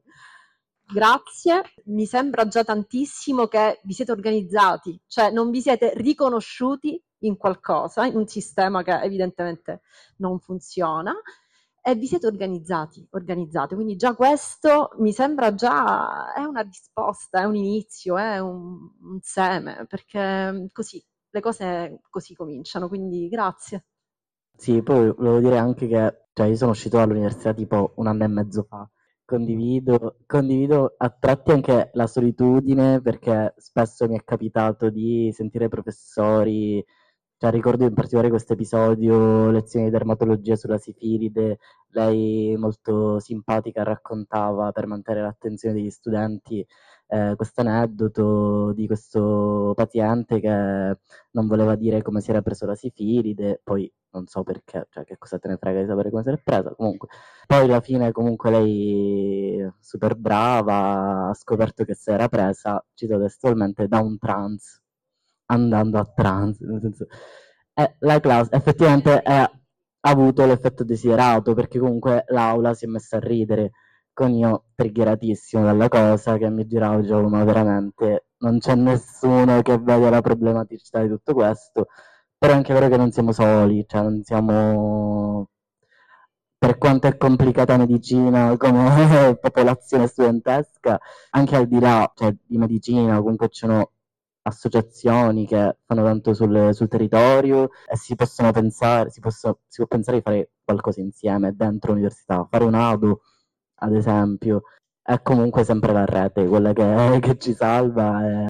Grazie, mi sembra già tantissimo che vi siete organizzati, cioè non vi siete riconosciuti in qualcosa, in un sistema che evidentemente non funziona, e vi siete organizzate, quindi già questo mi sembra già è una risposta, è un inizio, è un seme, perché così le cose così cominciano, quindi grazie. Sì, poi volevo dire anche che cioè, io sono uscito dall'università tipo 1 anno e mezzo fa. Condivido a tratti anche la solitudine perché spesso mi è capitato di sentire professori, cioè ricordo in particolare questo episodio, lezioni di dermatologia sulla sifilide, lei molto simpatica raccontava per mantenere l'attenzione degli studenti questo aneddoto di questo paziente che non voleva dire come si era preso la sifilide, poi non so perché, cioè che cosa te ne frega di sapere come si era presa, comunque. Poi alla fine comunque lei, super brava, ha scoperto che si era presa, cito testualmente, da un trans, andando a trans, nel senso, la classe effettivamente ha avuto l'effetto desiderato, perché comunque l'aula si è messa a ridere, con io triggeratissimo dalla cosa, che mi giravo e dicevo, ma veramente non c'è nessuno che vede la problematicità di tutto questo, però è anche vero che non siamo soli, cioè non siamo, per quanto è complicata medicina come popolazione studentesca, anche al di là cioè, di medicina, comunque ci sono associazioni che fanno tanto sul territorio e si può pensare di fare qualcosa insieme dentro l'università, fare un ADU ad esempio, è comunque sempre la rete quella che ci salva.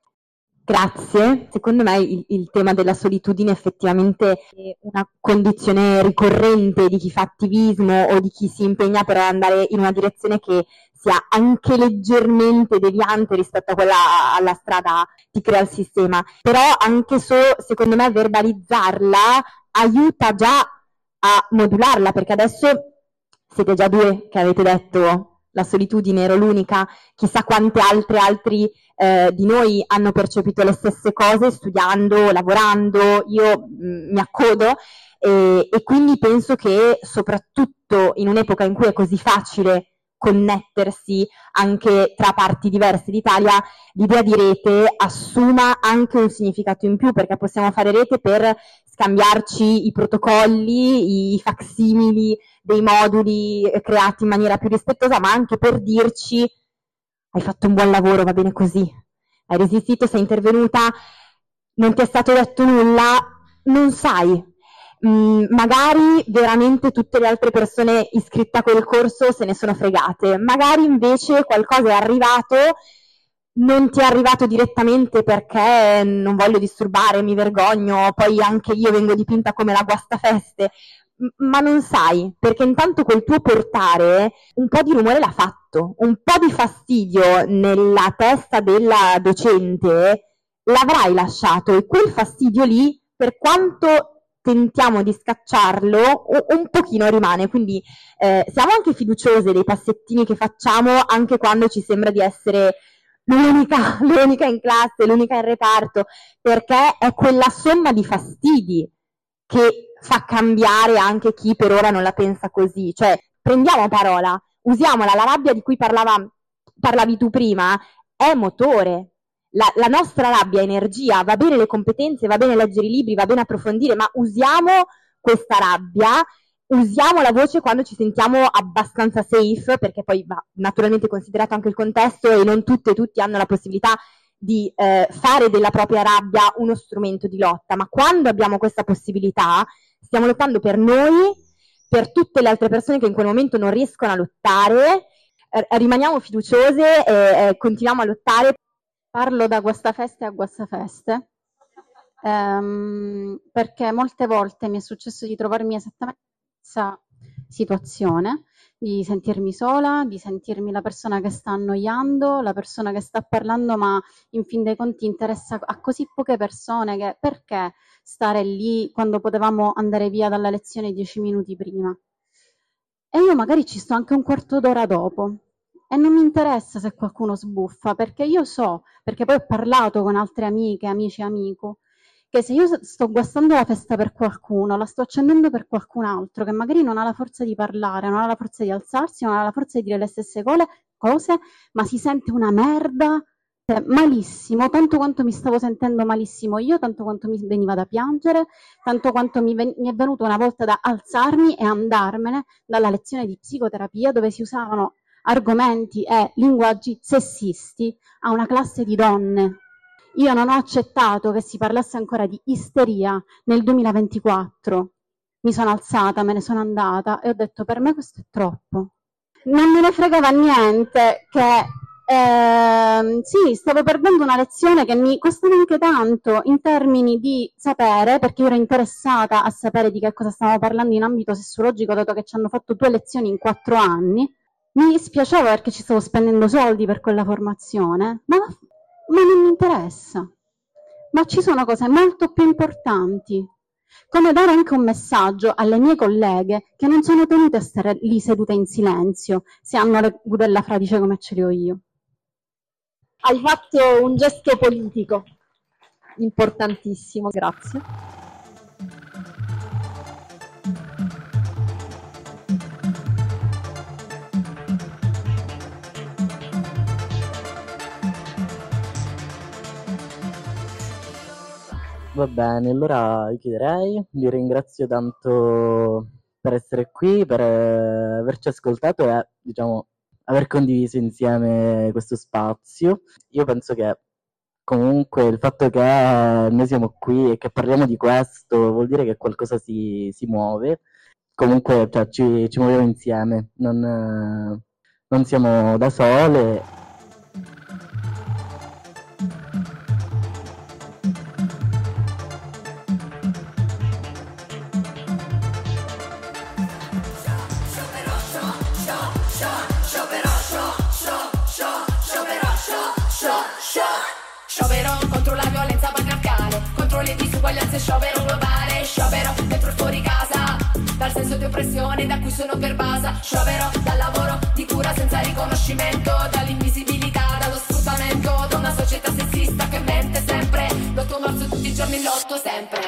Grazie. Secondo me il tema della solitudine effettivamente è una condizione ricorrente di chi fa attivismo o di chi si impegna per andare in una direzione che sia anche leggermente deviante rispetto a quella alla strada che crea il sistema. Però anche secondo me verbalizzarla aiuta già a modularla, perché adesso siete già 2 che avete detto la solitudine, ero l'unica, chissà quante altri di noi hanno percepito le stesse cose studiando, lavorando, io mi accodo e quindi penso che soprattutto in un'epoca in cui è così facile connettersi anche tra parti diverse d'Italia, l'idea di rete assuma anche un significato in più, perché possiamo fare rete per scambiarci i protocolli, i facsimili dei moduli creati in maniera più rispettosa, ma anche per dirci hai fatto un buon lavoro, va bene così, hai resistito, sei intervenuta, non ti è stato detto nulla, non sai. Magari veramente tutte le altre persone iscritte a quel corso se ne sono fregate, magari invece qualcosa è arrivato, non ti è arrivato direttamente perché non voglio disturbare, mi vergogno, poi anche io vengo dipinta come la guastafeste, ma non sai, perché intanto col tuo portare un po' di rumore l'ha fatto, un po' di fastidio nella testa della docente l'avrai lasciato, e quel fastidio lì, per quanto tentiamo di scacciarlo, un pochino rimane. Quindi siamo anche fiduciose dei passettini che facciamo, anche quando ci sembra di essere l'unica in classe, l'unica in reparto, perché è quella somma di fastidi che fa cambiare anche chi per ora non la pensa così. Cioè, prendiamo parola, usiamola, la rabbia di cui parlavi tu prima è motore. La nostra rabbia è energia, va bene le competenze, va bene leggere i libri, va bene approfondire, ma usiamo questa rabbia, usiamo la voce quando ci sentiamo abbastanza safe, perché poi va naturalmente considerato anche il contesto, e non tutte e tutti hanno la possibilità di fare della propria rabbia uno strumento di lotta, ma quando abbiamo questa possibilità stiamo lottando per noi, per tutte le altre persone che in quel momento non riescono a lottare, rimaniamo fiduciose e continuiamo a lottare. Parlo da guastafeste a guastafeste, perché molte volte mi è successo di trovarmi esattamente in questa situazione, di sentirmi sola, di sentirmi la persona che sta annoiando, la persona che sta parlando, ma in fin dei conti interessa a così poche persone, che perché stare lì quando potevamo andare via dalla lezione 10 minuti prima? E io magari ci sto anche un quarto d'ora dopo. E non mi interessa se qualcuno sbuffa, perché io so, perché poi ho parlato con altre amiche, amici e amico, che se io sto guastando la festa per qualcuno, la sto accendendo per qualcun altro, che magari non ha la forza di parlare, non ha la forza di alzarsi, non ha la forza di dire le stesse cose, ma si sente una merda, malissimo, tanto quanto mi stavo sentendo malissimo io, tanto quanto mi veniva da piangere, tanto quanto mi è venuto una volta da alzarmi e andarmene dalla lezione di psicoterapia, dove si usavano argomenti e linguaggi sessisti a una classe di donne. Io non ho accettato che si parlasse ancora di isteria nel 2024. Mi sono alzata, me ne sono andata e ho detto: per me questo è troppo. Non me ne fregava niente che sì, stavo perdendo una lezione che mi costava anche tanto in termini di sapere, perché io ero interessata a sapere di che cosa stavamo parlando in ambito sessologico, dato che ci hanno fatto 2 lezioni in 4 anni. Mi dispiaceva perché ci stavo spendendo soldi per quella formazione, ma non mi interessa. Ma ci sono cose molto più importanti, come dare anche un messaggio alle mie colleghe che non sono tenute a stare lì sedute in silenzio se hanno le budella fradicie come ce le ho io. Hai fatto un gesto politico importantissimo, grazie. Va bene, allora io chiederei, vi ringrazio tanto per essere qui, per averci ascoltato e diciamo aver condiviso insieme questo spazio. Io penso che comunque il fatto che noi siamo qui e che parliamo di questo vuol dire che qualcosa si muove. Comunque cioè, ci muoviamo insieme, non siamo da sole. Sciopero contro la violenza patriarcale, contro le disuguaglianze, sciopero globale, sciopero dentro e fuori casa, dal senso di oppressione da cui sono pervasa, sciopero dal lavoro di cura senza riconoscimento, dall'invisibilità, dallo sfruttamento, da una società sessista che mente sempre, l'8 marzo tutti i giorni l'8 sempre.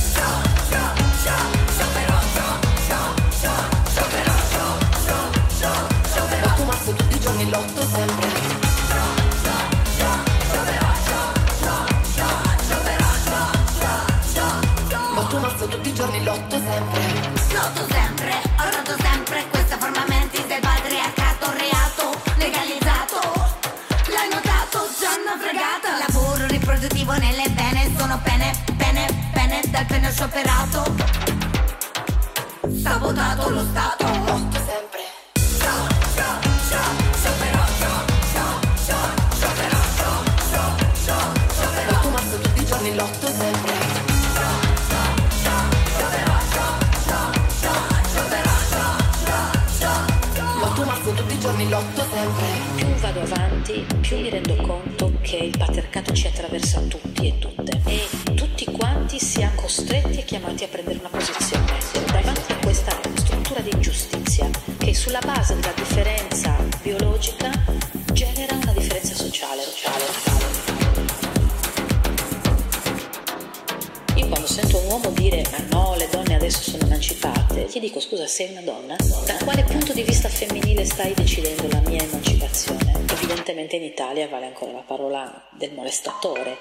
L'8 marzo tutti i giorni l'8 sempre. Tutti i giorni l'8 sempre. L'8 sempre, ho rotto sempre questa forma mentis del patriarcato, reato legalizzato. L'hai notato, ci hanno fregato. Lavoro riproduttivo nelle pene, sono pene dal pene scioperato. Sabotato lo Stato. L'8 sempre. L'8 marzo tutti i giorni l'8 sempre. giorni lotto sempre. Più vado avanti, più mi rendo conto che il patriarcato ci attraversa tutti e tutte, e tutti quanti siamo costretti e chiamati a prendere una posizione davanti a questa struttura di ingiustizia che sulla base della differenza biologica genera una differenza sociale. Io quando sento un uomo dire ma no, le donne adesso sono emancipate, gli dico scusa, sei una donna? Da quale punto di vista femminile stai decidendo la mia emancipazione? Evidentemente in Italia vale ancora la parola del molestatore.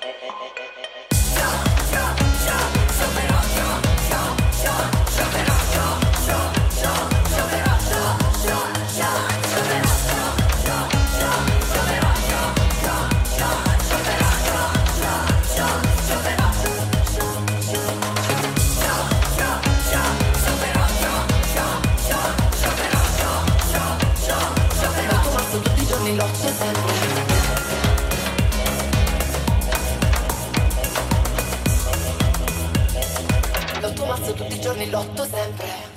L'otto mazzo tutti i giorni, l'otto sempre.